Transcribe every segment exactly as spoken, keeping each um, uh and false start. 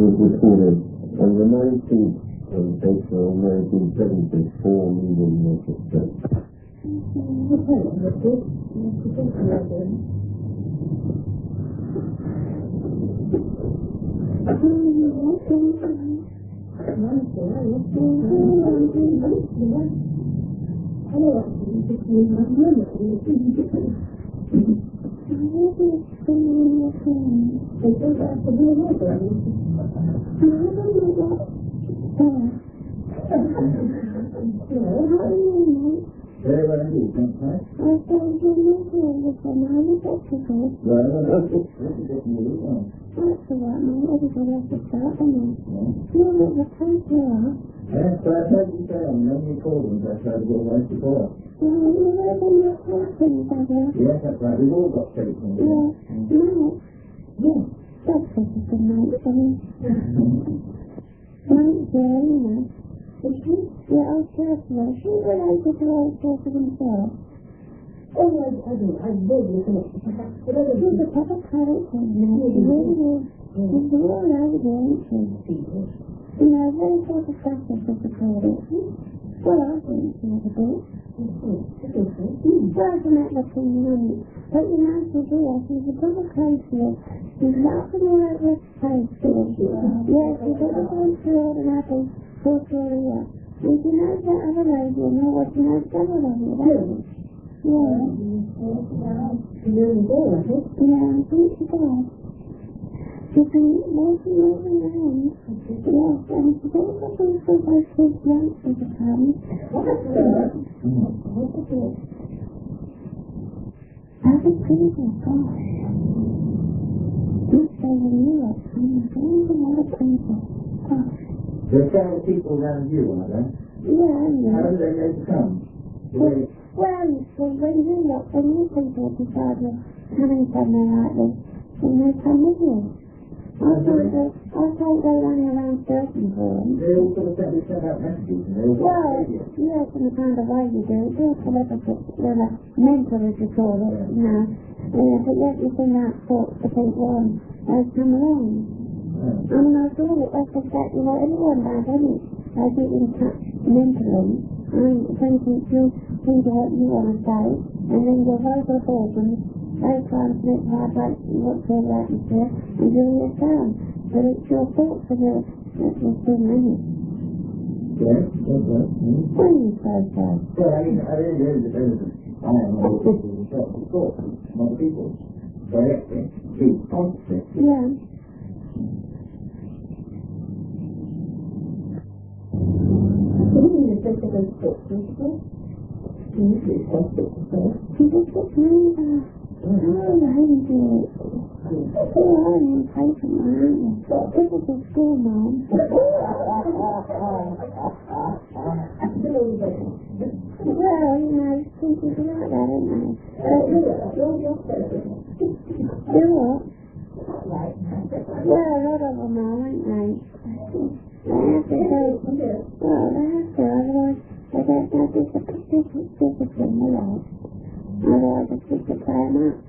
was recorded on the nineteenth of April nineteen seventy-four meeting register. Very well indeed, thanks, right? I found your mother with a man of Mexico. Well, that's a bit new, yeah. That's all right, man. Everybody has to start, isn't it? Yeah. You're not the type you are. Yes, but I heard you say on many recordings I tried to get away before. Well, you've never been your husband, have you? Yes, that's right. We've all got traits in there. Yeah. No. Yes. That's such a good night for me. Night there, you know. Is she? Yeah, old Churchill. She related to old Churchill himself. Oh, I, I do. I really think she's a proper character, you know. She really is. She's all over the ancient people. You know, very sort of facets of the credit. Well, I think she has a bit. She's working at the thing, money. But you know, she's here. She's a proper crazy. She's laughing all over her face. Yeah, she's always going through and happy. For Korea. And she knows that other lady and know what she knows that other lady, don't she? Yeah. She really did, I think. Yeah, I think she does. She's been walking over around. Yes, and she's also been for those big lunch at the time. What's that? What's it do? That's a pretty good gosh. This day in Europe, I'm doing a lot of people. Gosh. There are several people around you, are there? Yeah, yeah. How do they know to come? Well, well, so when you look, when you people decide you're coming somewhere like this, then they come with you. I can't go, I can't go running around searching for them. They all sort of send, send out messages and they all get well, yes, in the kind of way you do it. They're telepathic, they're like mental, as you call it, yeah. You know. Yeah, but yet you send out thoughts to people and they come along. I mean, I thought it was exactly what everyone does, isn't it? I get in touch mentally. I mean, for instance, you think of what you want to say, and then your vocal organs, they transmit vibrate what's in the atmosphere, and do your sound. But it's your thoughts that are the thing, isn't it? Yes, yes, yes. When you say so. Well, I mean, I really do the benefit. I am all people themselves, of course, not people. Directly, to constant. Yeah. Think of those books, people. Can you see something? People put me back. Oh, I do it. Oh, I didn't pay for mine. Typical school, Mom. Well, you know, some people like that, don't they? Do what? Well, a lot of them are, ain't they? They have to go, well, they have to, otherwise they don't know discipline, will they? Otherwise it's just to play them up.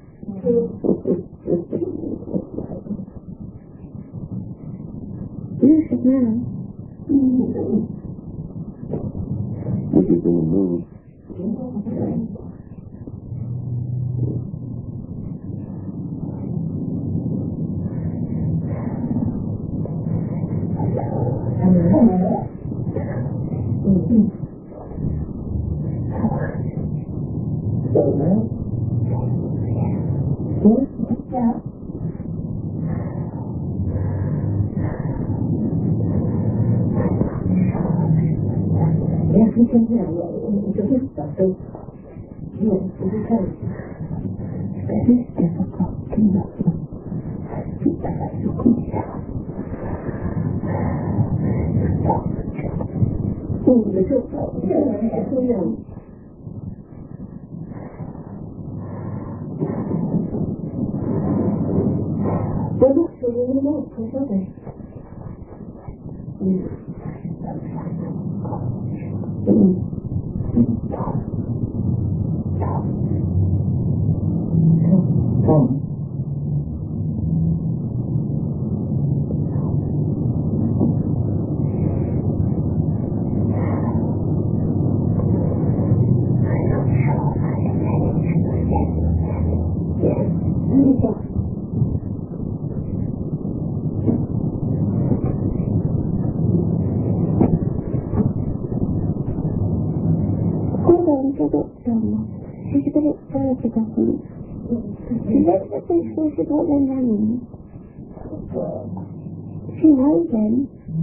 You should know. What are you going to move? Yes, we can hear you. It's a bit something. Yes, it's okay. It is difficult to know. Oh, the good part. Yes, we know. They're not sure you know, because are they? Yes. Tom. a bit, um, she's a bit excited, I think. She lets her think she's got their names. She knows them.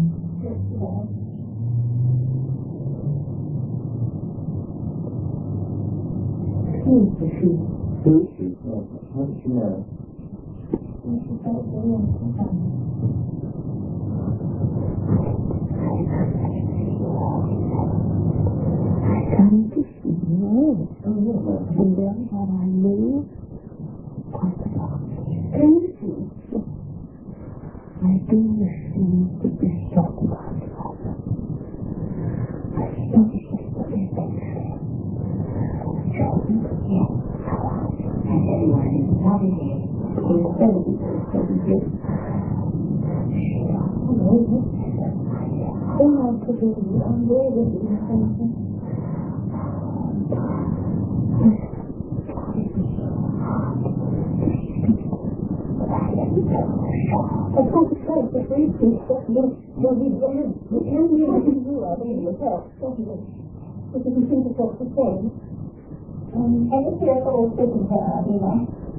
Who is she? Who is she? How does she know? Come to see you. And then what I knew quite a lot. Can you see? I do refuse to be shot about the problem. I still just put it back there. John, yes, how are you? And everyone is loving it. It's very, very good. They want to be I'm very good. I can't say the three things that you'll be very you can be able to do it in yourself, definitely. If you can think of what's the same. Um, and it's here all sitting there, you know.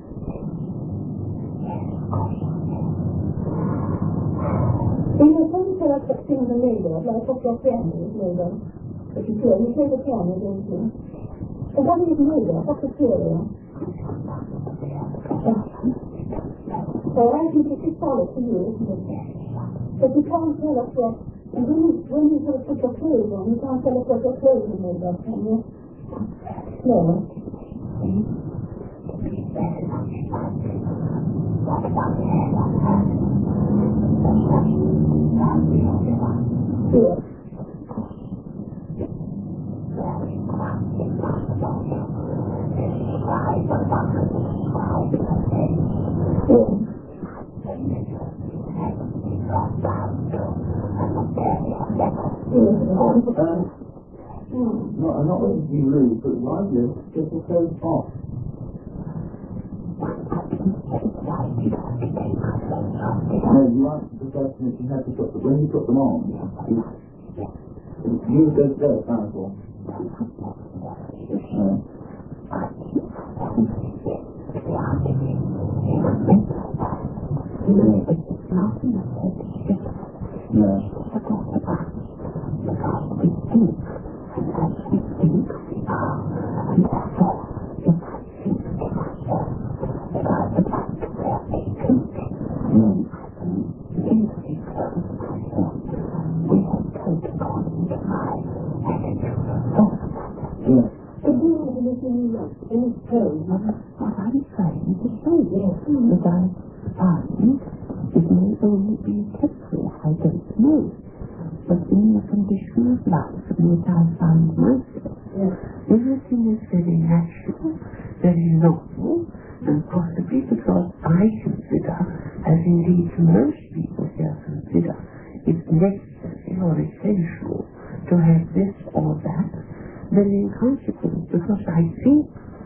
And you can tell us what's in the neighbor, like what your family is neighbor. But you feel, you say the family, don't you? And what is neighbor? What's the theory? So I think it's a solid to you, isn't it? But you can't tell us what, and when you, when you sort of put your clothes on, you can't tell us what your clothes are made of, can you? No. Yes. Yes. Um, no, I'm not going to be rude, but why do you get so off? No, you answered the question that you had to put, but when you put them on, you, you go to bed, powerful. Uh, yeah. What I'm saying is so yes, that I find it may only be temporary, I don't know. But in the condition of life in which I find myself, yes, everything is very natural, very normal, and possibly because I consider, as indeed most people here consider, it's necessary or essential to have this or that, then in consequence, because I think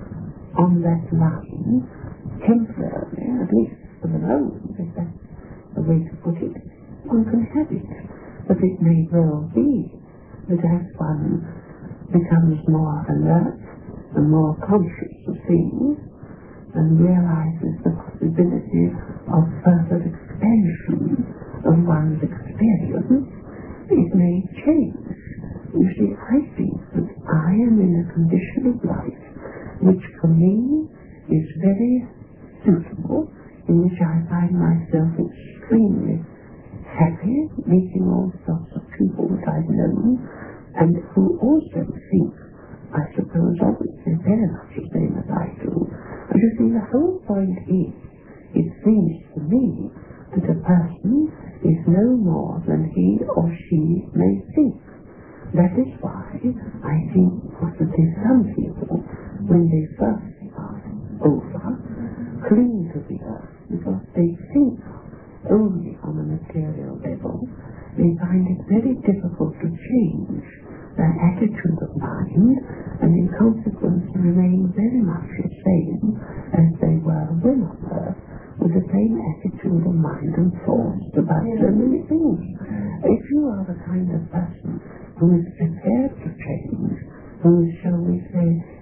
on that line, temporarily, at least for the moment, if that's the way to put it, one can have it. But it may well be that as one becomes more alert and more conscious of things and realizes the possibility of further expansion of one's experience, it may change. You see, I think that I am in a condition of life which for me is very suitable, in which I find myself extremely happy, meeting all sorts of people that I've known, and who also think, I suppose, obviously very much the same as I do. And you see, the whole point is, it seems to me that a person is no more than he or she may think. That is why I think possibly some people, when they first start over, cling to the earth because they think only on a material level. They find it very difficult to change their attitude of mind, and in consequence remain very much the same as they were when on earth, with the same attitude of mind and thoughts about so many things. If you are the kind of person who is prepared to change, who is, shall we say,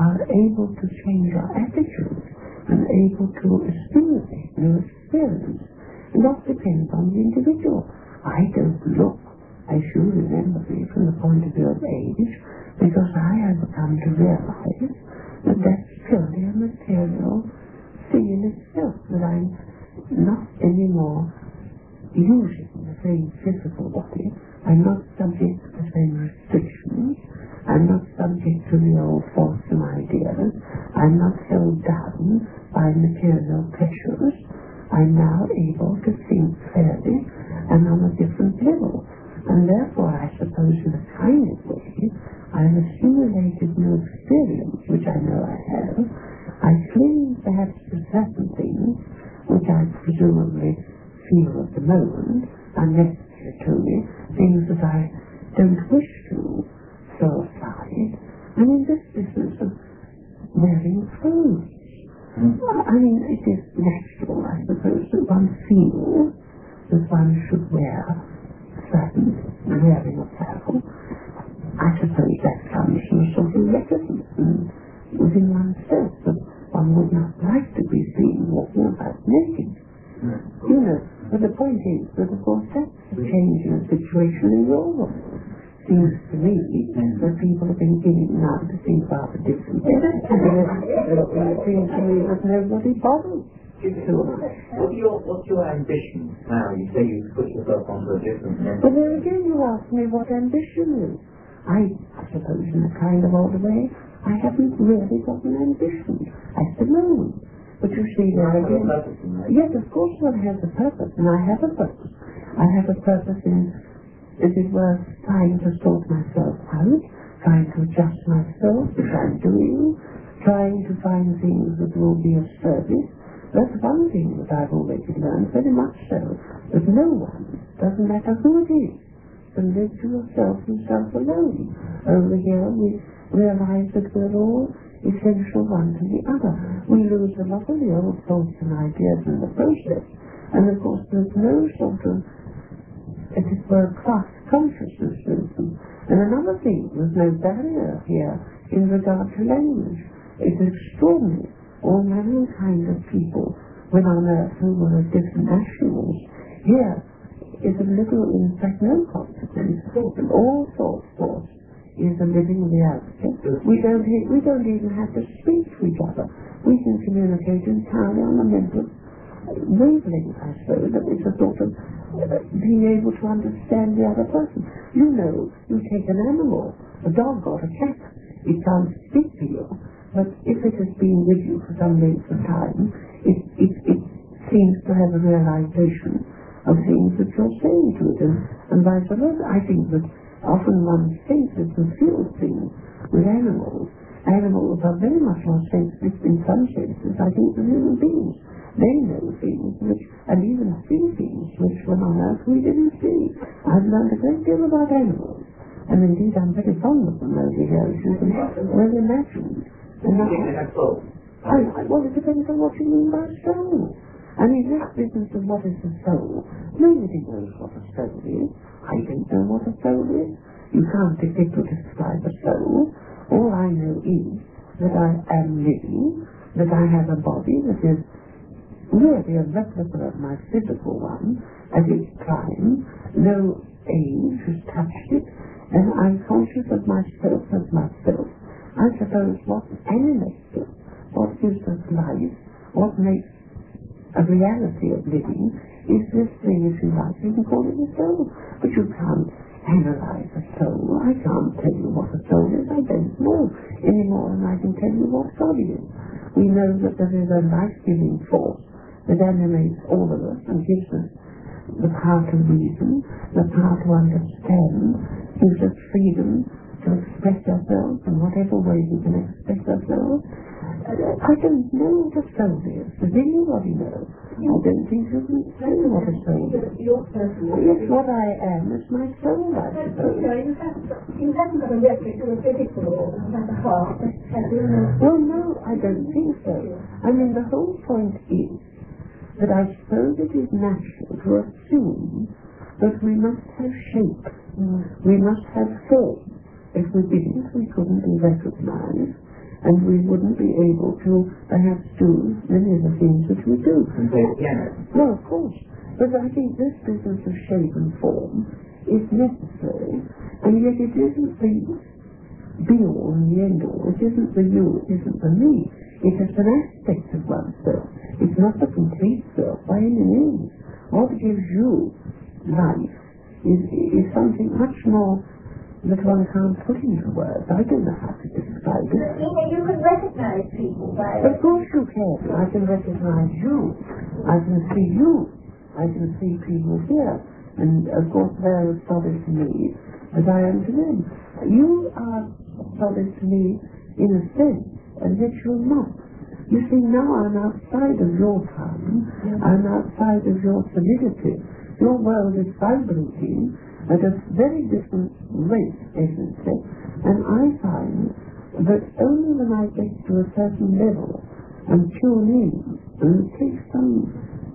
are able to change our attitude and able to assimilate new experience. And that depends on the individual. I don't look, as you remember me, from the point of view of age, because I have come to realize that that's purely a material thing in itself, that I'm not anymore using the same physical body. I'm not subject to the same restrictions. I'm not subject to the old thoughts and ideas. I'm not held down by material pressures. I'm now able to think clearly and on a different level. And therefore, I suppose, in a kind of way, I've assimilated new experience, which I know I have. I cling perhaps to certain things, which I presumably feel at the moment are necessary to me, things that I don't wish to throw aside. And in this business of wearing clothes, I mean, it is natural, I suppose, that one feels that one should wear certain wearing apparel. I suppose that comes from a sort of reticence within oneself, that one would not like to be seen walking about naked. You know, but the point is that, of course, that's a change in the situation in your world. Seems to me that people have been beginning now to think rather differently. It seems to me that nobody bothers too much. What's your, what's your ambition now? You say you put yourself onto a different level. But then again, you ask me what ambition is. I, I suppose in a kind of odd way, I haven't really got an ambition at the moment. But you see there again, yes, of course one has a purpose, and I have a purpose. I have a purpose in, as it were, trying to sort myself out, trying to adjust myself, which I'm doing, trying to find things that will be of service. That's one thing that I've already learned, very much so, that no one, doesn't matter who it is, can live to yourself and self alone. Over here we realize that we're all essential one to the other. We lose a lot of the old thoughts and ideas in the process, and of course there's no sort of, as it were, class consciousness with them. And another thing, there's no barrier here in regard to language. It's extraordinary. All manner kind of people when on earth who were of different nationals. Here is a little, in fact, no consequence. And all thought force is a living reality. We don't, we don't even have to speak to each other. We can communicate entirely on a mental wavelength, I suppose, that is a sort of uh, being able to understand the other person. You know, you take an animal, a dog or a cat, it can't speak to you, but if it has been with you for some length of time, it, it, it seems to have a realization of things that you're saying to it, and, and vice versa. I think that often one senses and feels things with animals. Animals are very much more sensitive in some senses, I think, than human beings. They know things which, and even see things which when on earth we didn't see. I've learned a great deal about animals, and indeed I'm very fond of them over here, as you can well imagine. And that, I, I, well, it depends on what you mean by soul. I mean, this business of what is the soul, nobody knows what a soul is. I don't know what a soul is. You can't depict or describe a soul. All I know is that I am living, that I have a body that is really a replica of my physical one at its time. No age has touched it, and I'm conscious of myself as myself. I suppose what animates us, what gives us life, what makes a reality of living is this thing, if you like, you can call it a soul. But you can't analyze a soul. I can't tell you what a soul is. I don't know any more than I can tell you what God is. We know that there is a life-giving force that animates all of us and gives us the power to reason, the power to understand, gives us freedom to express ourselves in whatever way we can express ourselves. I don't know what a soul is. Does anybody know? I don't think you can say what a soul is. Yes, what I am is my soul, I suppose. You haven't got a reference to a physical, like a heart. Well, no, I don't think so. I mean, the whole point is that I suppose it is natural to assume that we must have shape. We must have form. If we didn't, we couldn't be recognized. and we wouldn't be able to perhaps do many of the things that we do. And play the piano. No, of course. But I think this business of shape and form is necessary, and yet it isn't the be-all and the end-all. It isn't the you, it isn't the me. It is an aspect of oneself. It's not the complete self by any means. What gives you life is, is something much more that one can't put into words. I don't know how to describe it. You know, you can recognize people by Of course you can. I can recognize you. I can see you. I can see people here. And of course they're as solid to me as I am to them. You are solid to me in a sense, and yet you're not. You see, now I'm outside of your time. I'm outside of your solidity. Your world is vibrating at a very different rate, essentially, and I find that only when I get to a certain level and tune in and take some,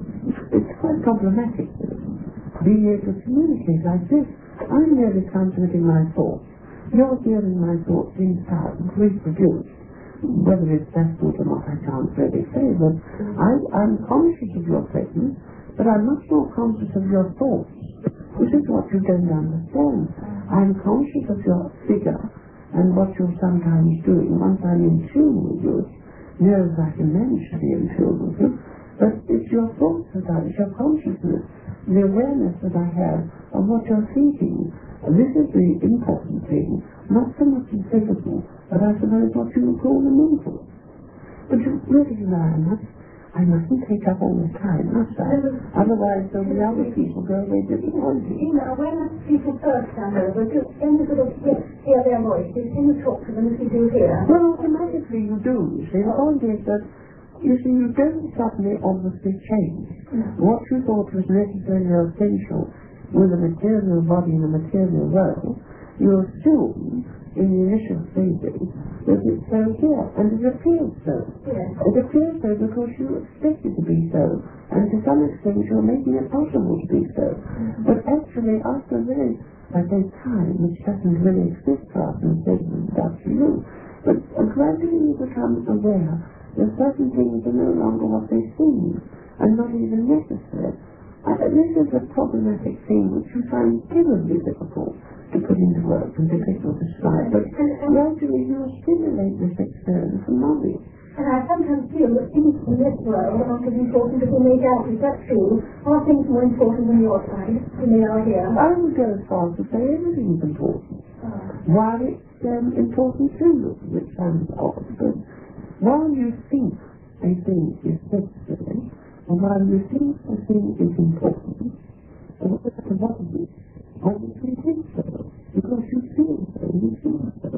it's quite problematic, being able to communicate like this. I'm merely transmitting my thoughts. You're hearing my thoughts in sound, reproduced. Whether it's that good or not, I can't really say, but I, I'm conscious of your presence, but I'm much more conscious of your thoughts. This is what you don't understand. I'm conscious of your figure and what you're sometimes doing. Once I'm in tune with you, near as I can manage to be in tune with you, but it's your thoughts that I, it's your consciousness, the awareness that I have of what you're thinking. This is the important thing, not so much the physical, but I suppose what you would call the mental. But you really, I must, I mustn't take up all the time, must I? Otherwise there'll be other people go away disappointed. You know, when people first come over, to then sort of hear, hear their voices, can you talk to them as you do here? Well, automatically you do, you see. The point is that, you see, you don't suddenly obviously change. What you thought was necessary or essential with a material body in a material world, you assume in the initial stages that it's so here, and it appears so. Yes. It appears so because you expect it to be so, and to some extent you're making it possible to be so. But actually, after a very, I say, time, which doesn't really exist for us in segments, that's to you, but gradually you become aware that certain things are no longer what they seem, and not even necessary. Uh, this is a problematic thing which you find terribly difficult to put into words and difficult to describe, but gradually you stimulate this experience and knowledge. And I sometimes feel that things in this world are not as important as they make out. Is that true? Are things more important than your side, than they are here? I would go as far as to say everything is important. Oh. While it's um, important to you, which sounds odd, but while you think a thing is necessary, and while you think a thing is important, and what is it? Obviously you think so, because you feel so, you feel so.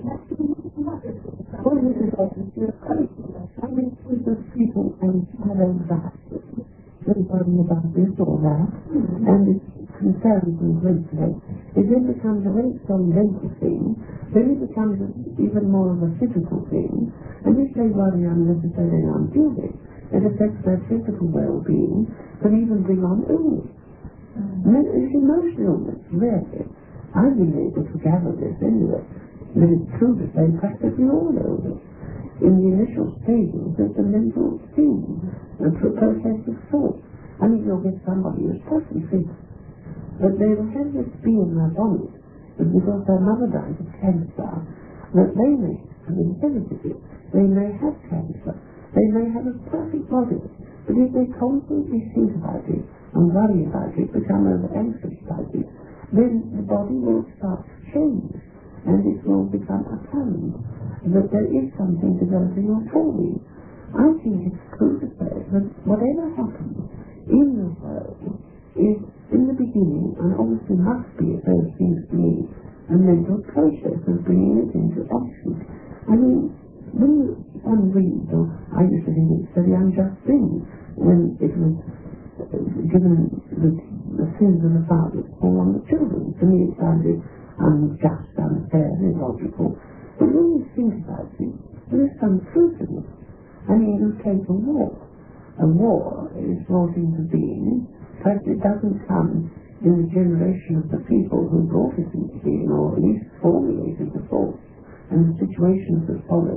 Well, this is obviously a quality. I mean, with the people and have anxiety, they're worrying about this or that, and it concerns them greatly. It then becomes a very strong mental thing, then it becomes even more of a physical thing, and if they worry unnecessarily and unduly, it affects their physical well-being, can even bring on illness. It's emotional illness, really. I've been able to gather this anyway. But it's true to say practically all know this. In the initial stages, there's a mental thing, a process of thought. I mean, you'll get somebody who's perfectly fit, but they will have this be in their body, but because their mother died of cancer, that they may have inherited it. They may have cancer. They may have a perfect body, but if they constantly think about it and worry about it, become over anxious about it, then the body will start to change, and it will become apparent that there is something developing or forming. I think it's true to say that whatever happens in the world is, in the beginning, and obviously must be, so it seems to me, a mental process of bringing it into action. I mean, when one reads, or I used to think it's a very unjust thing, when it was given that the sins of the fathers fall on the children. To me it sounded unjust, unfair, illogical. But when you think about it, there is some truth in it. I mean, you take a war. A war is brought into being, but it doesn't come in the generation of the people who brought it into being, or at least formulated the thoughts and the situations that followed.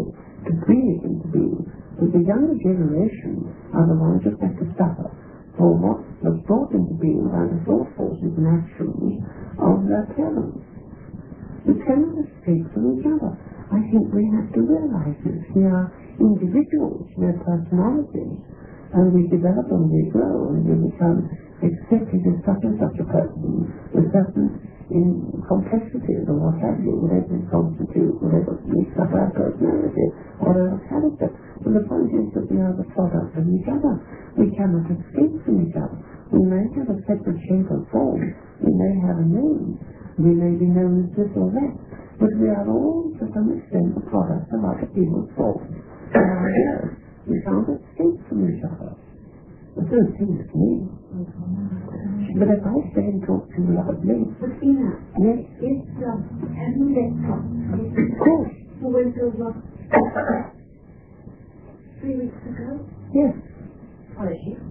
to bring it into being. But the younger generation are the ones that have to suffer for what was brought into being by the thought forces and actions of their parents. We cannot escape from each other. I think we have to realize this. We are individuals, we are personalities, and we develop and we grow and we become accepted as such and such a person with certain in complexities or what have you, whatever it constitutes, whatever makes up our personality or our character. And the point is that we are the product of each other. We cannot escape from each other. We may have a separate shape and form. We may have a name. We may be known as this or that. But we are all, to some extent, the product of other people's thoughts. We can't escape from each other. The first thing is me. But if I stay and talk to you loudly... Christina, yes? It's, um, Edmund Lecter. Of course. Who went over three weeks ago? Yes. How is she?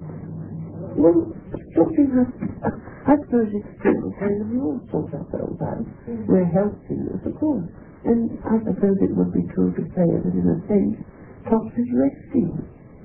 Well, something has... I suppose it's true to say that we all sort ourselves out. We're healthiness, of course. And I suppose it would be true to say that in a sense, Tops is resting.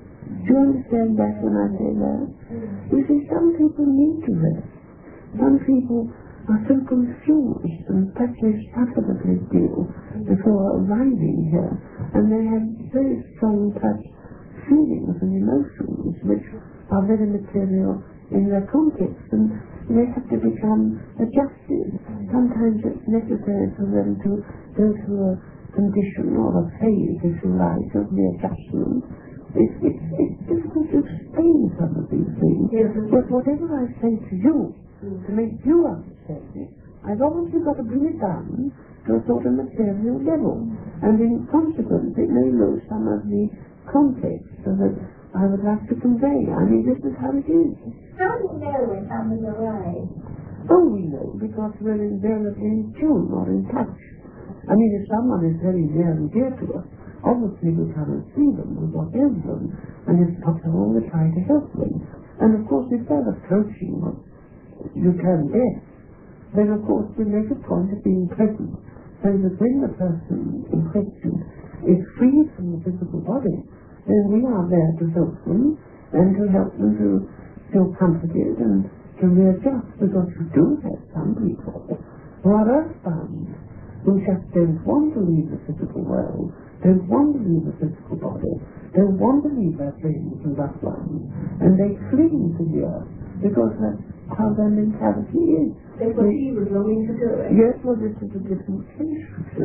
Do you understand that when I say that? You see, some people need to rest. Some people are so confused and perhaps they suffer a great deal before arriving here. And they have very strong touch feelings and emotions which are very material in their context, and they have to become adjusted. Sometimes it's necessary for them to go through a condition or a phase, if you like, of the adjustment. It's, it's, it's difficult to explain some of these things, yes, but whatever I say to you, to make you understand it, I've obviously got to bring it down to a sort of material level, and in consequence it may lose some of the context that I would like to convey. I mean, this is how it is. How do you know when someone's arrived? Oh, we know, because we're invariably in tune or in touch. I mean, if someone is very near and dear to us, obviously we come and see them, we want them, and if possible we try to help them. And of course, if they're approaching what you can death, then of course we make a point of being present, so that when the person in question is free from the physical body, then we are there to help them, and to help them to feel comforted and to readjust, because you do have some people who are earthbound, who just don't want to leave the physical world, don't want to leave the physical body, don't want to leave their friends and loved ones, and they cling to the earth, because that's how their mentality is. That's what he was longing to do. Yes, well, this is a different case,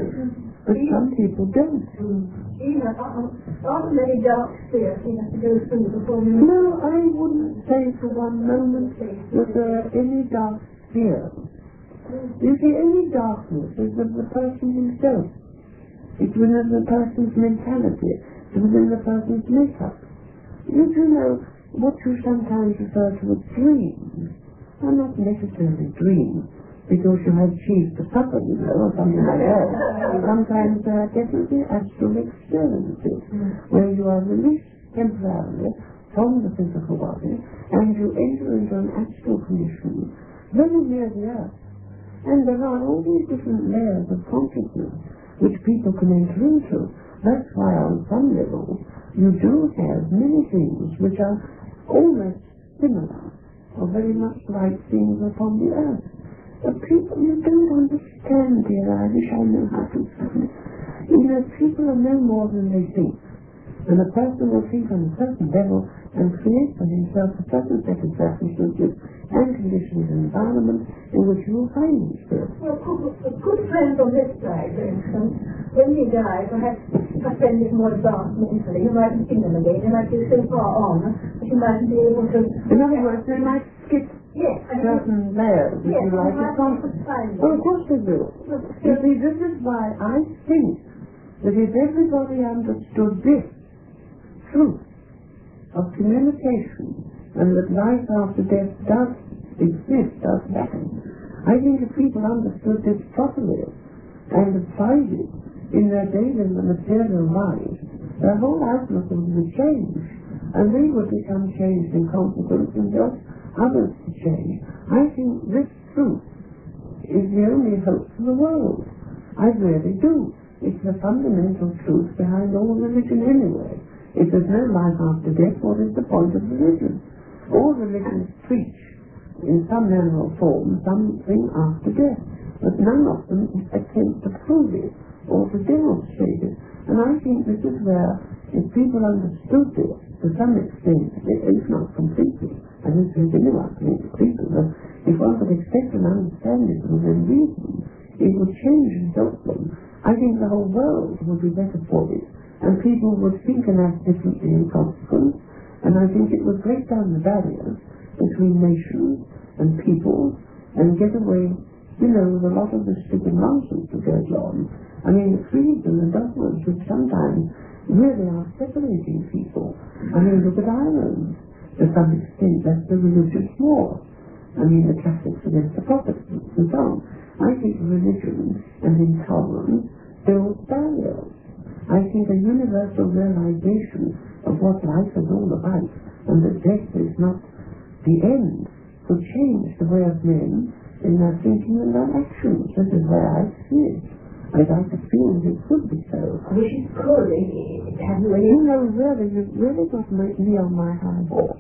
but some people don't. He has not many dark spirits he has to go through before you... No, I wouldn't say for one moment that there are any dark spirits. You see, any darkness is of the person himself. It's within the person's mentality. It's within the person's makeup. You do know what you sometimes refer to as dreams are not necessarily dreams, because you have achieved the supper, you know, or something like that. Sometimes there are definitely astral experiences where you are released temporarily from the physical body and you enter into an astral condition very near the earth. And there are all these different layers of consciousness which people can enter into. That's why on some level you do have many things which are almost similar or very much like things upon the earth. But people, you don't understand, dear, I wish I knew how to explain it. You know, people are no more than they think. And a person will think on a certain level and create for himself a certain set of circumstances and conditions and environment in which you will find himself. Well, a good friend on this side, for instance, when he dies, perhaps a friend is more advanced mentally, you mightn't see them again, they might be so far on that you mightn't be able to... In other words, they might skip yes, certain layers, if yes, you like, of consciousness. Well, of course they will. You see, this is why I think that if everybody understood this truth of communication and that life after death does exist, does happen, I think if people understood this properly and applied it in their daily and material lives, their whole outlook would change, and they would become changed in consequence and help others to change. I think this truth is the only hope for the world. I really do. it's the fundamental truth behind all religion anyway. If there's no life after death, what is the point of religion? All religions preach, in some manner or form, something after death, but none of them attempt to prove it or to demonstrate it. And I think this is where, if people understood this to some extent, if not completely, I don't think anyone can speak of it, if one could accept and understand it within reason, it would change and help them. I think the whole world would be better for it, and people would think and act differently in consequence, and I think it would break down the barriers between nations and peoples and get away, you know, with a lot of the stupid nonsense that goes on. I mean, the creeds and the dogmas which sometimes really are separating people. I mean, look at Ireland. To some extent, that's the religious war. I mean, the Catholics against the Protestants and so on. I think religion and intolerance build barriers. I think a universal realization of what life is all about and that death is not the end could change the way of men in their thinking and their actions. This is where I see it. I'd like to feel it could be so. Wish it could. Have you any... You know, really, you've really got me on my high horse.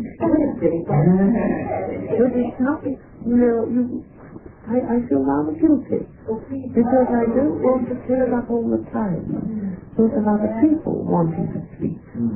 But it's not, you know, you... I, I feel rather guilty, because I don't want to turn up all the time with other people wanting to speak.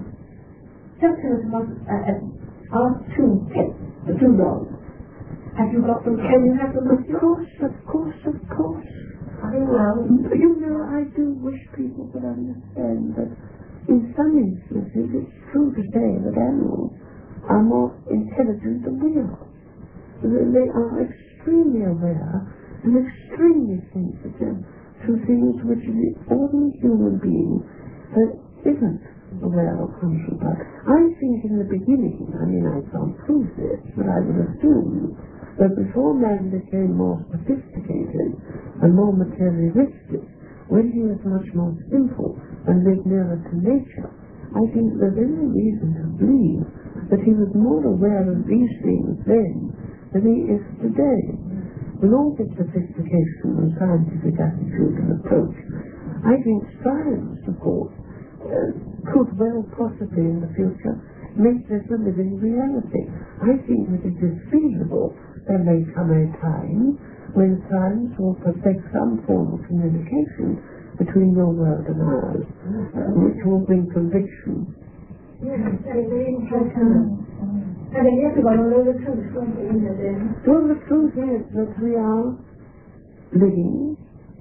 Just tell us about uh, our two pets, the two dogs. Have you got them? Can you have them with you? Of course, of course, of course. I know. You know, I do wish people could understand that in some instances it's true to say that animals are more intelligent than we are. They are extremely aware and extremely sensitive to things which the ordinary human being that isn't aware of conscious of. I think in the beginning, I mean I can't prove this, but I would assume that before man became more sophisticated and more materialistic, when he was much more simple and lived nearer to nature, I think there's every reason to believe that he was more aware of these things then than he is today. With all this sophistication and scientific attitude and approach, I think science, of course, uh, could well possibly in the future make this a living reality. I think that it is feasible there may come a time when science will perfect some form of communication between your world and ours, uh, which will bring conviction. Yes, very, very interesting. And I guess about all the truth from the internet. Well, the truth is that we are living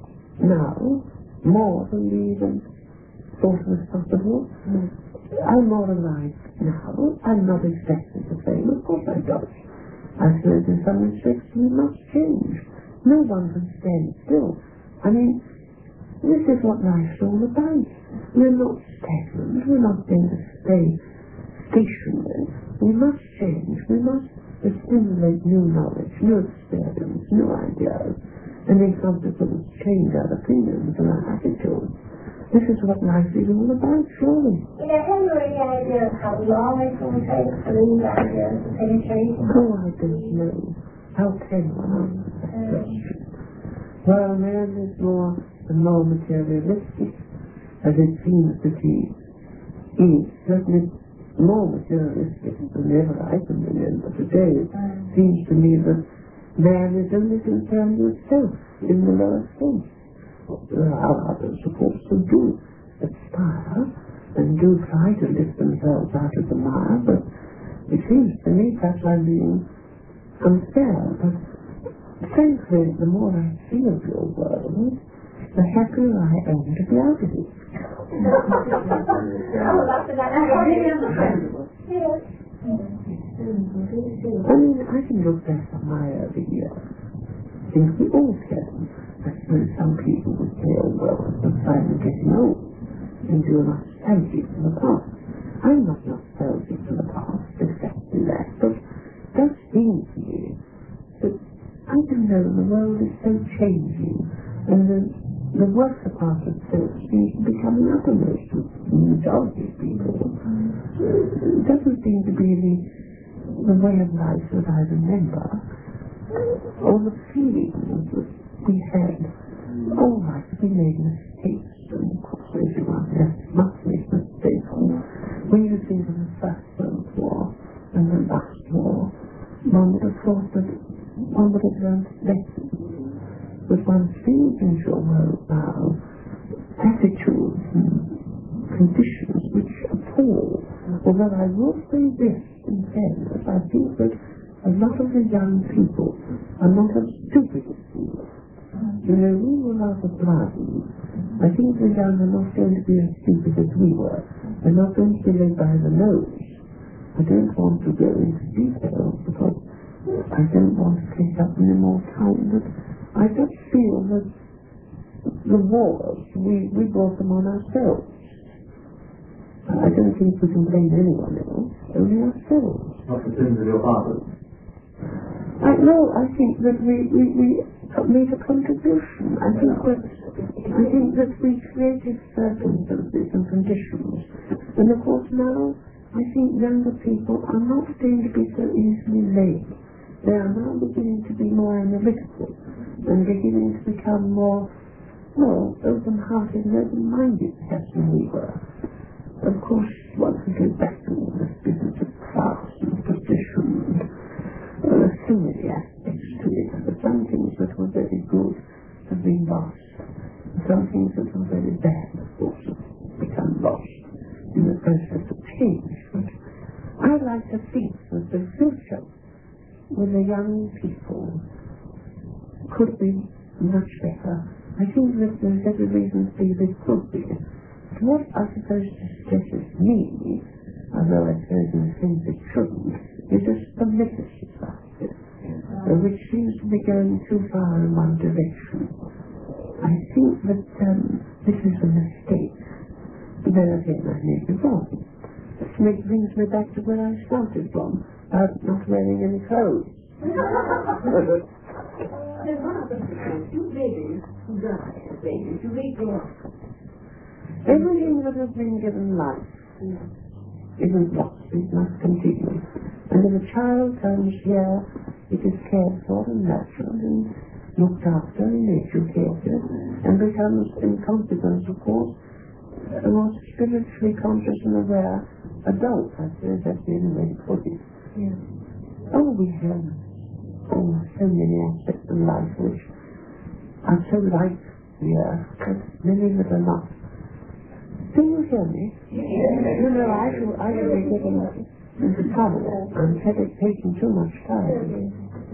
now more than we even thought was possible. Mm. I'm more alive now. I'm not exactly the same. Of course I don't. I suppose in some respects we must change. No one can stand still. I mean, this is what life's all about. We're not stagnant. We're not going to stay stationary. We must change. We must assimilate new knowledge, new experience, new ideas, and in consequence change our opinions and our attitudes. This is what life is all about, surely. You know, have you any idea of how long it's going to take for these ideas to penetrate? Oh, I don't know. How can one answer that question? Well, man is more and more materialistic, as it seems that he is. Certainly more materialistic than ever I can remember today. It seems to me that man is only concerned with self in the lower sense. There are others, of course, who do aspire and do try to lift themselves out of the mire, but it seems to me perhaps I'm being unfair. But frankly, the more I see of your world, the happier I am to be out of it. I mean, I can look back on my early years. I think we all can. I suppose some people would say, oh, well, I'm finally getting old, and you're nostalgic for the past. I'm not nostalgic for the past, exactly that, but it does seem to me that, I don't know, the world is so changing, and the, the worser part of itself seems to be coming uppermost with the majority of people. It doesn't seem to be the, the way of life that I remember, or the feelings that we had. All right, we made mistakes. when you think of the First World War and the last war, one would have thought that one would have learned lessons. But one sees in your world now attitudes and conditions which appall. Although I will say this in fairness, I think that a lot of the young people are not as stupid as we were. You know, we were rather blind. I think the young are not going to be as stupid as we were. They're not going to be led by the nose. I don't want to go into details because I don't want to take up any more time, but I just feel that the wars, we, we brought them on ourselves. I don't think we can blame anyone else, only ourselves. Not the sins of your fathers. I know, I think that we, we, we made a contribution. I think that I think that we created circumstances and conditions. And of course now I think younger people are not going to be so easily led. They are now beginning to be more analytical and beginning to become more, well, open-hearted and open-minded perhaps than we were. Of course, once we go back to this business of class and position, there are so many aspects to it. But some things that were very good have been lost. Some things that were very bad, of course, have become lost in the process of change. But I'd like to think that the future with the young people could be much better. I think that there's every reason to believe it could be. What I suppose distresses me, although I suppose in a sense it shouldn't, is this religious society, uh, which seems to be going too far in one direction. I think that um, this is a mistake. But then again, I may be wrong. This makes, brings me back to where I started from, about not wearing any clothes. There's one other thing. Two babies who die as babies. You read your... Everything that has been given life isn't lost, it must continue. And if a child comes here, it is cared for and nurtured and looked after and educated and becomes, in consequence, of course, a more spiritually conscious and aware adult. I suppose that's the only way to put it. Yeah. Oh, we have oh, so many aspects of life which are so like the earth, but many that are not. Do you hear me? Yeah. No, no, I should, I should be getting into trouble. I'm taking too much time.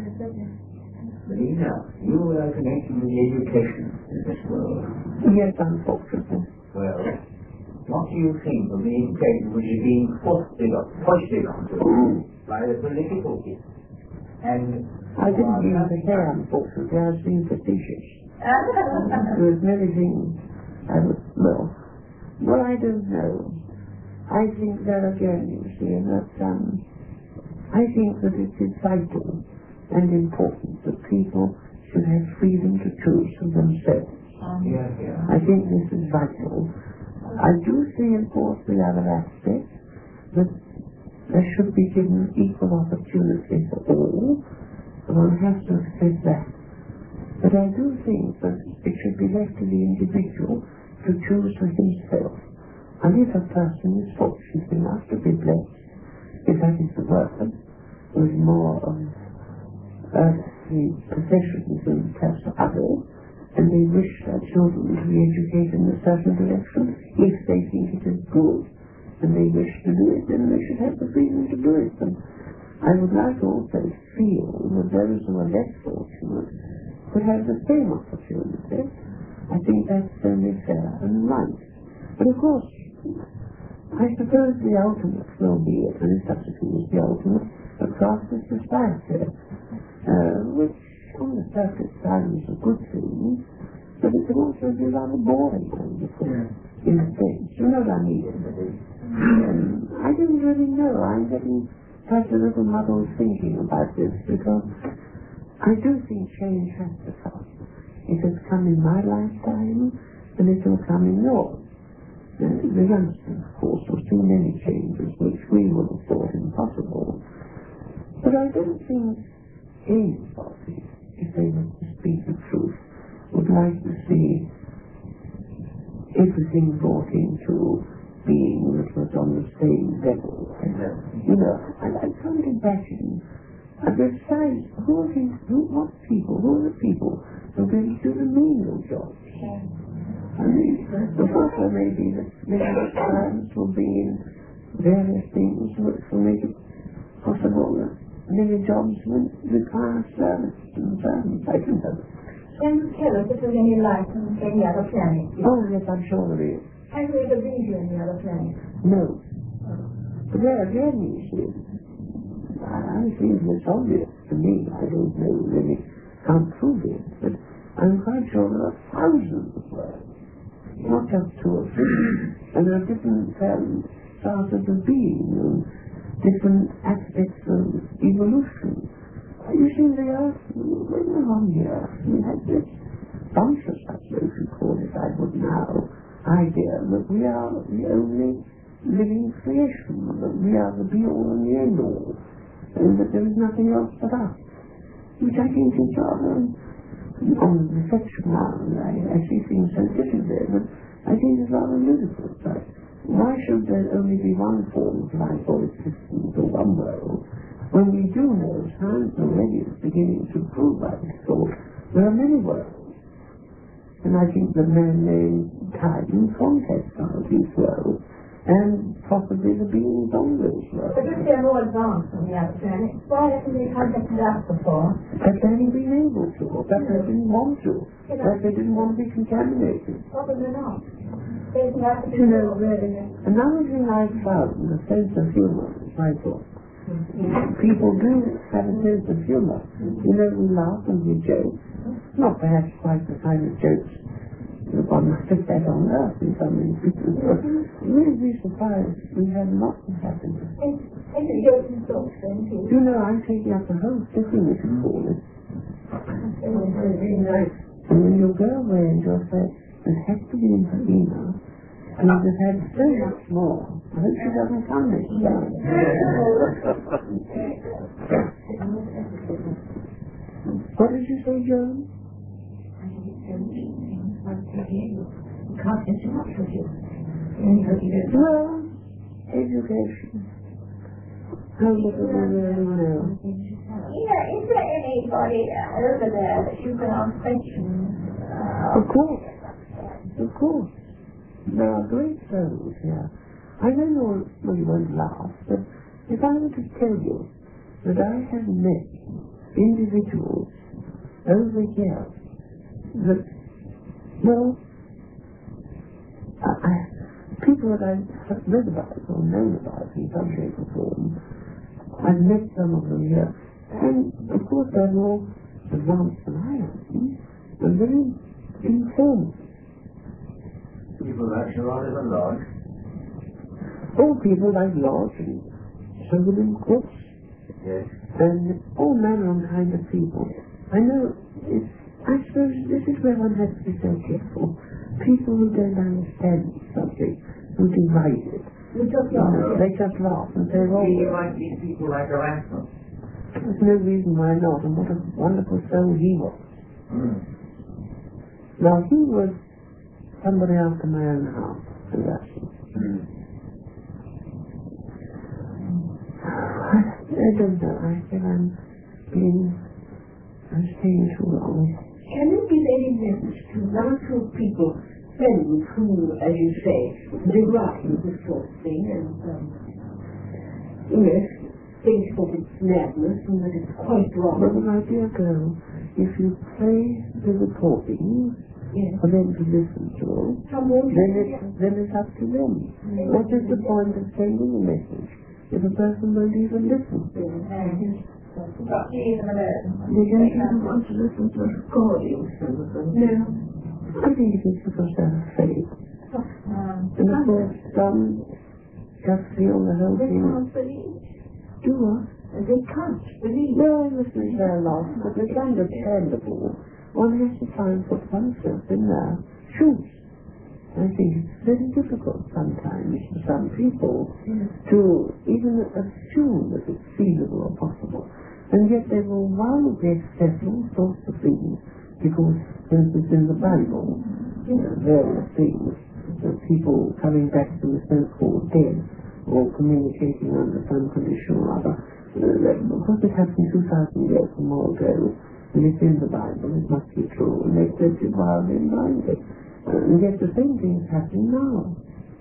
Melina, you are connected with education in this world. Yes, unfortunately. Well, what do you think of the education which is being foisted on, foisted onto us by the political people? And I didn't mean to say unfortunately, I was being facetious. There was many things I was, well, well, I don't know. I think there again, you see, that um, I think that it is vital and important that people should have freedom to choose for themselves. Yeah, yeah. I think this is vital. I do see, of course, the other aspect, that there should be given equal opportunity for all. One has to accept that. But I do think that it should be left to the individual to choose for himself. And if a person is fortunate enough to be blessed, if that is the word, with more of earthly possessions than perhaps others, and they wish their children to be educated in a certain direction, if they think it is good, and they wish to do it, then they should have the freedom to do it. And I would like also to feel that those who are less fortunate could have the same opportunity. I think that's only fair and right. But of course, I suppose the ultimate will be, if there is such a thing as the ultimate, a classist society, uh, which on the surface sounds a good thing, but it can also be rather boring, yeah. In a sense. You know what I mean? um, I don't really know. I'm getting perhaps a little muddled thinking about this, because I do think change has to come. It has come in my lifetime, and it will come in yours. Uh, the youngsters, of course, will see many changes which we would have thought impossible. But I don't think anybody, if they were to speak the truth, would like to see everything brought into being that was on the same level. You know, and I can't imagine. And besides, who are these, who, what people, who are the people who are going to do the menial jobs? I mean, of course there may be that many clients will be in various things which will make it possible that many jobs will require service and servants. I don't know. Can you tell us if there's any life on any other planet? Oh, yes, I'm sure there is. Have you ever been to any other planet? No. But there again, you see, I think it's obvious to me. I don't know really how prove it, but I'm quite sure there are thousands of worlds, not just two or three, and there are different um, starters of being and different aspects of evolution. You see, the Earth, when we're on the Earth, we had this bunch of such, if you call it, I would now, idea that we are the only living creation, that we are the be-all and the end-all, and that there is nothing else but us, which I think is rather, on reflection now, I, I see things so different there, but I think it's rather ludicrous. But why should there only be one form of life or existence or one world, when we do know, science already is beginning to prove, I thought, there are many worlds. And I think the man-made time context of these worlds, and possibly the beings on those worlds. But if they're more advanced than the other planets, why haven't they contacted us before? That they haven't been able to, or that they didn't want to, that they didn't want to be contaminated. Probably not. There's nothing to You know, do with it. another thing I found, the sense of humor, I thought. People do have a sense of humor. You know, we laugh and we joke. Not perhaps quite the kind of jokes that one might have said on Earth in some instances, but we'd be surprised we had lots of happiness. It's a joke and thought, then, too. You know, I'm taking up the whole city, if you call it. And when you go away and you'll say, there has to be in Helena, and you've had so much more. I hope she doesn't come next time. What did you say, Joan? You can't interrupt with you. Well, education. How little we really know. Yeah, is there anybody over there that you can ask questions? Of course. Of course. There are great souls here. I don't know, well, you won't laugh, but if I were to tell you that I have met individuals over here that, well, I, I, people that I've read about or known about in some shape or form, I've met some of them here, and of course they're more advanced than I am, and very informed. People like Gerard and Lodge. All people like Lodge and Solomon Crooks, Yes. and all manner of kind of people. I know, it's, I suppose this is where one has to be so careful. People who don't understand something, who divide it. You just You laugh. know, they just laugh and say, well, You like these people like Erasmus. there's no reason why not, and what a wonderful soul he was. Mm. Now, he was somebody after my own heart, Erasmus. Mm. I don't know, I feel I'm being, I'm staying too long. Can you give any message to one or two people, friends who, as you say, derive this sort of thing and, um, you know, think that it's madness and that it's quite wrong? But my dear girl, if you play the recording Yes. for them to listen to, Someone then it's, then it's up to them. What is the point of sending a message if a person won't even listen? But he is an American. They don't even want to listen to a recording, some of them. No. I think it is because they're afraid. Um, And of course, some just feel the whole They thing. can't believe. Do what? They can't believe. No, I must be very lost, but it's understandable. One has to try and put oneself in their shoes. I think it's very difficult sometimes for some people to even assume that it's feasible or possible. And yet they will wildly accept all sorts of things because, for instance, in the Bible, you know, various things, the people coming back to the so-called dead, or communicating under some condition or other. Because it happened two thousand years or more ago, and it's in the Bible, it must be true, and they accept it wildly and blindly. And yet the same thing is happening now.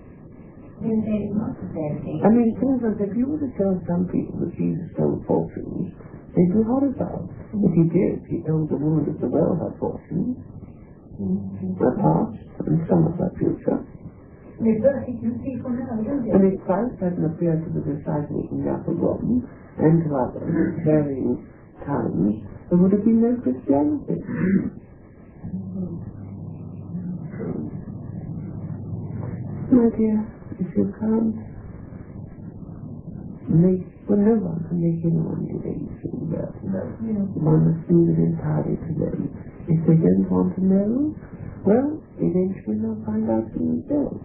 I mean, for instance, if you were to tell some people that Jesus stole fortunes, they'd be horrified. If he did, he told the woman that the well had fortunes, their past, and some of their future. And if Christ hadn't appeared to the disciples in the upper room, and to others at varying times, there would have been no Christianity. My dear, if you can't make, well, no one can make anyone do anything, but one must leave it entirely to them. If they don't want to know, well, eventually they'll find out for themselves,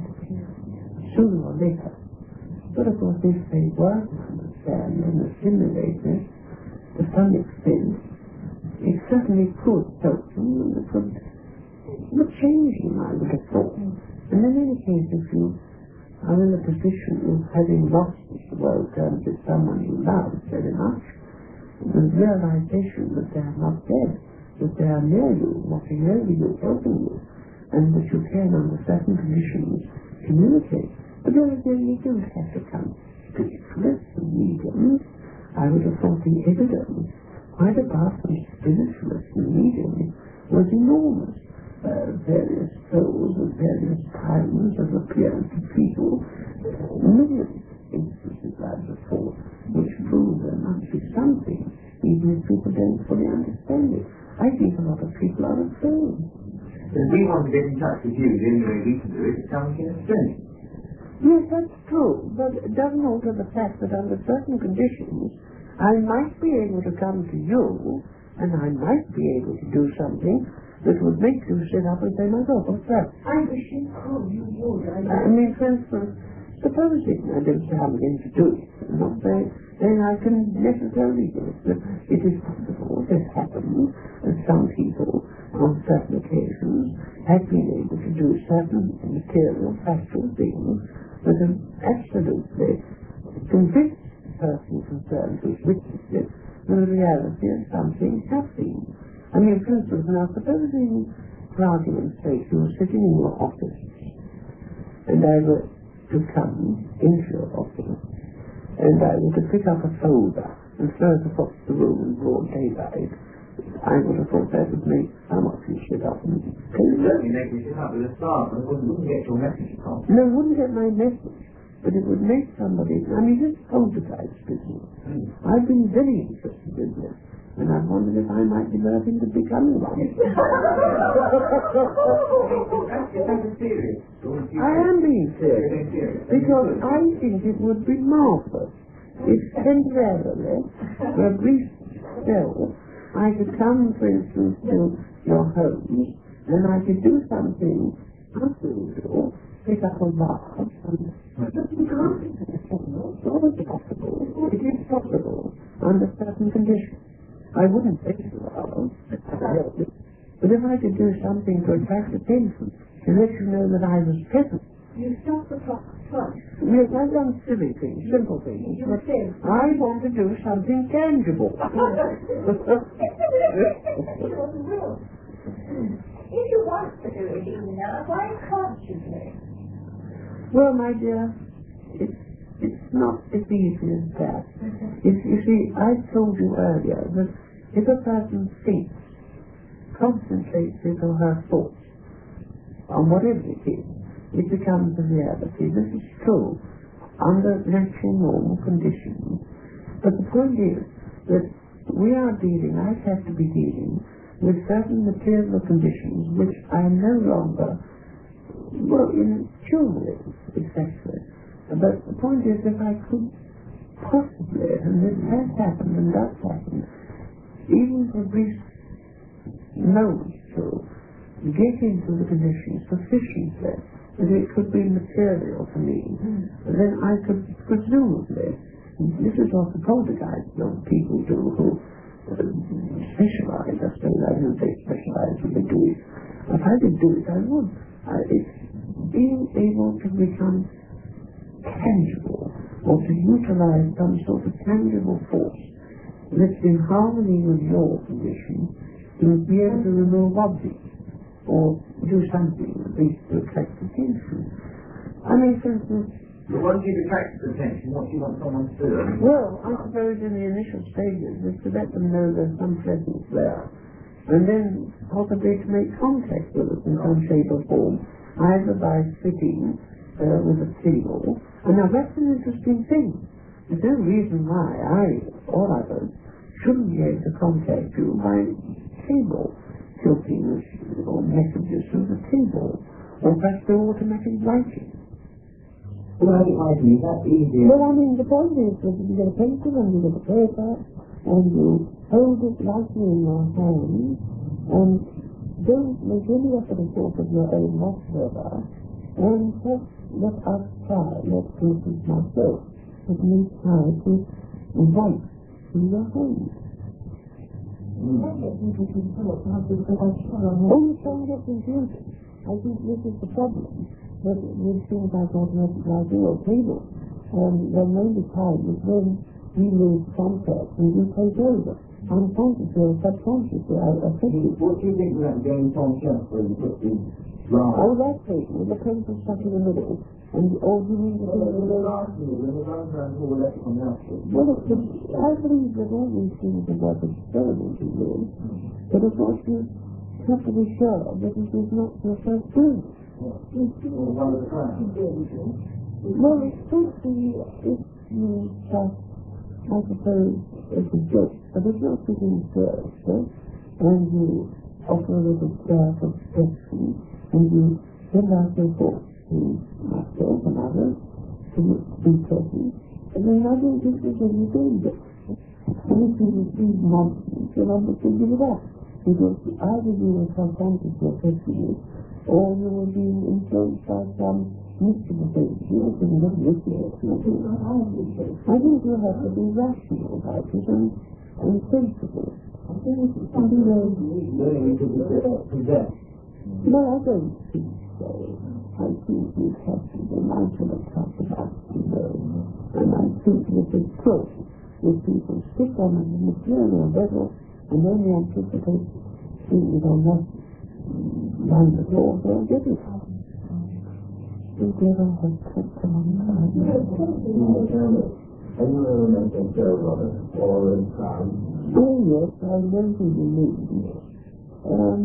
sooner or later. But of course, if they were to understand and assimilate it to some extent, it certainly could help them, and it could, would change them, I would have thought. And in any case, if you are in a position of having lost the world terms with someone you love very much, the realization that they are not dead, that they are near you, watching over you, helping you, and that you can, under certain conditions, communicate. But then again, you don't have to come speechless and mediums. I would have thought the evidence, quite apart from spiritualists and mediums, was enormous. Uh, various souls of various times have appeared to people, millions of instances I have thought, which prove there must be something, even if people don't fully understand it. I think a lot of people are afraid. If we want to get in touch with you, the only way we can do it is come and explain it. Yes, that's true, but it doesn't alter the fact that under certain conditions, I might be able to come to you, and I might be able to do something that would make you sit up and say, my God, what's that? I wish you could, you would. I I, mean, for instance, supposing, I don't say I'm going to do it, I'm not saying, then I can necessarily do it, but it is possible, it has happened, that some people, on certain occasions, have been able to do certain material, factual things that have absolutely convinced the person concerned who's witnessed it that the reality of something happening. I mean, for instance, now supposing, for argument's sake, you were sitting in your office, and I were to come into your office, and I were to pick up a folder and throw it across the room in broad daylight, I would have thought that would make some of you sit up and It would certainly make you sit up with a start, and it wouldn't, wouldn't get your message across. no, it wouldn't get my message, but it would make somebody, I mean, this poltergeist business, Mm. I've been very interested in this. And I wondered if I might develop into becoming one. That's serious. I am being serious, because I think it would be marvelous if temporarily, for a brief spell, I could come, for instance, to your home, and I could do something unusual, pick up a vase, and it's always possible. It is possible under certain conditions. I wouldn't say to others, but if I could do something to attract attention, to let you know that I was present. you stopped the clock twice. Yes, I've done silly things, simple things, You but said. I want to do something tangible. It was a will. If you want to do it even now, why can't you do it? Well, my dear, it's, it's not as easy as that. If, you see, I told you earlier that if a person thinks, concentrates his or her thoughts on whatever it is, it becomes a reality. This is true under natural normal conditions. But the point is that we are dealing, I have to be dealing, with certain material conditions which I am no longer, well, in tune with, exactly. But the point is that I could possibly, and this has happened and does happen, even for brief moments to get into the conditions sufficiently that it could be material for me, then I could presumably, this is what the poltergeist young people do who uh, specialize, I suppose I don't say specialize, but they do it. If I could do it, I would. I, it's being able to become tangible, or to utilize some sort of tangible force that's in harmony with your condition, to be able to remove objects, or do something at least to attract attention. I mean, for instance, once you've attracted attention, what do you want someone to do? well, I suppose in the initial stages is to let them know there's some presence there, and then possibly to make contact with us in some shape or form, either by sitting uh, with a table. And now that's an interesting thing. There's no reason why I or others shouldn't be able to contact you by table, tilting or messages through the table, or perhaps through automatic writing. Well, I think might be that easier. Well, I mean, the point is that you get a pencil and you get a paper and you hold it lightly in your hand and don't make any effort of thought of your own whatsoever, and just let us try, let Christmas myself, let me try to write in your hand. Only trying to get confused. I think this is the problem. But with things like automatic writing or table, um, there may be times when we lose contact and we take over. Unconsciously or subconsciously, I affected. What do you think about going conscious when you put the line? Oh, that's it, with the pencil stuck in the middle. And all you need to do is the last move, when the lines around all the left on the outside. well, it's the, I believe that all these things are worth experimenting with, but of course you have to be sure that it is not your first doing. Or one of the times. Well, it could be if you just, I suppose, it's a joke, but if you're sitting first, eh, and you offer a little stir of expression, and you send out your thoughts to myself and others to be present, and then I don't think there's any danger. And if you receive nonsense, you'll understand it up, because either you will self-consciously affect you, or you will be influenced by some mystical things. You will think that mystical things. I think you have to be rational about it and, and sensible. I think it's something very... No, I don't think so. I think you have to be mindful of talk about the world. And I think that it's true. If people stick on the material level and only anticipate things on that line of thought, they'll get it. We never have kept them on the line. Have you ever met a girl on it, or in town? Oh, yes, I know who you mean. Um...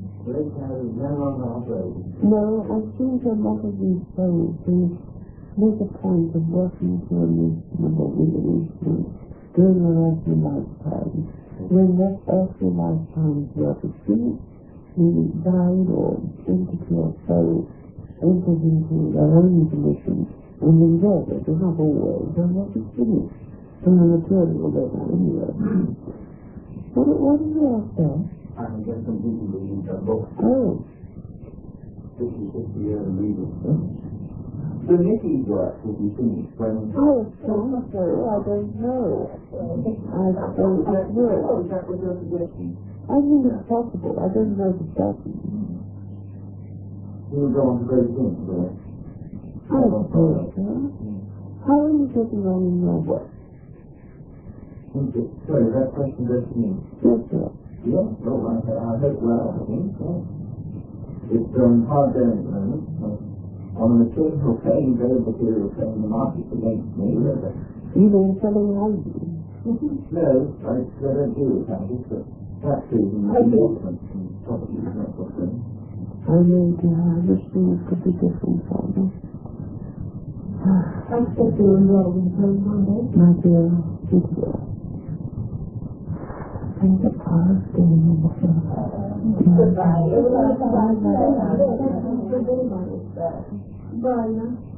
No, I think a lot of these souls who make a point of working for an reasonable instrument during their earthly lifetime, when that earthly lifetime's work is finished, the died or entity or soul enters into their own condition and enjoys it, but not always, and what is finished from the material level anyway. What, what is your thought? I can get some people to read that book. Oh. fifty, sixty years of reading. The Nicky's work will be finished when... Oh, it's so much so, I don't know. I don't know. Is that what you're suggesting? I think it's possible. I don't know if it's certain. You will go on to great things, will you? I suppose so. How are you getting on in your work? Sorry, that question goes to me. Yes, sir. Yes, well, I, I hope well, I think. Yes. It's um, hard going at the moment. On a material plane, very material plane, the market's against me. You mean selling houses? No, I, I don't do with houses, but taxes and investments and properties and that sort of thing. I know, dear, I wish things could be different for me. I expect you enrolled in home one day. My dear, dear, dear. And the power of being in the film. Goodbye. Bye.